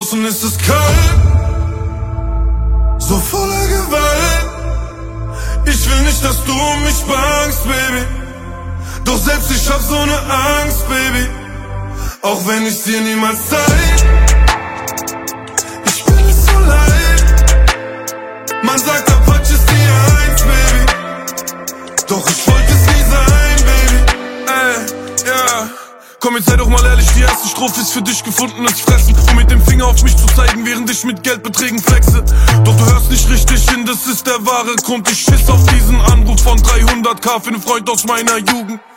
draußen ist es kalt, so voller Gewalt. Ich will nicht, dass du um mich bangst, Baby. Doch selbst ich hab so ne Angst, Baby. Auch wenn ich's dir niemals zeig. Ich bin es so leid. Man sagt, Apache ist die Eins, Baby. Doch ich wollte es nie sein, Baby. Ja. Komm, jetzt sei doch mal ehrlich, die erste Strophe ist für dich gefundenes Fressen. Um mit dem Finger auf mich zu zeigen, während ich mit Geldbeträgen flexe. Doch du hörst nicht richtig hin, das ist der wahre Grund. Ich schiss auf diesen Anruf von 300.000 für einen Freund aus meiner Jugend.